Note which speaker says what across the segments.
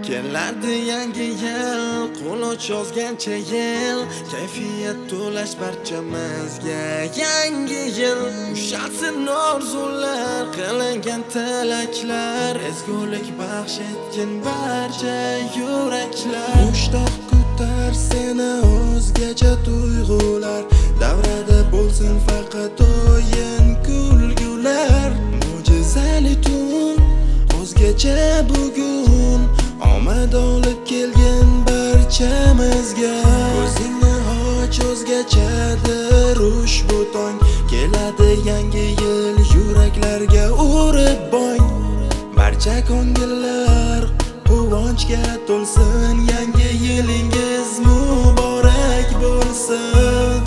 Speaker 1: Keladi yangi yil, quloch yozgancha yil, kayfiyat to'lash barchamizga yangi yil. Ushalsin orzular, qilingan tilaklar, ezgulik baxsh etgin barcha yuraklar. Mushtaq kutar seni o'zgacha tuyg'ular, davrada bo'lsin faqat o'yin kulgular. Mo'jizali tun, o'zgacha bugun, omad olib kelgan barchamizga. Ko'zingni och, o'zgachadir ushbu tong, keladi yangi yil, yuraklarga urib bong. Barcha ko'ngillar quvonchga to'lsin, yangi yilingiz muborak bo'lsin.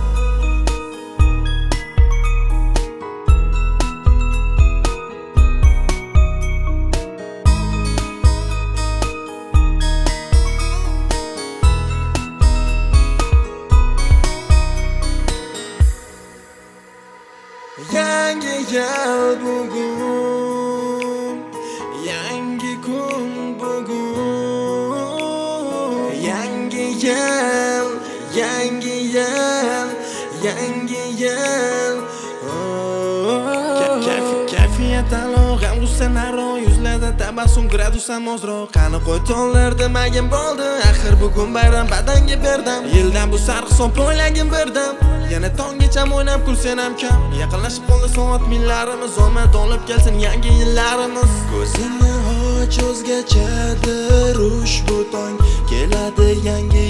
Speaker 1: Yangi yil bugun, yangi kun bugun. Yangi yil, yangi yil, yangi yil. Kayfiyat alo, g'am g'ussan aro, yuzlarda tabassum gradusam ozroq. Qani qo'y tonlar demagin bo'ldi, axir bugun bayram badanga berdim. Yildan bu sarhisob o'ylagin berdim. Yana tonggacha o'ynab kulsen ham kam. Yaqinlashib qoldi soat millarimiz, omad olib kelsin yangi yillarimiz. Ko'zingni och, o'zgachadir ushbu tong, keladi yangi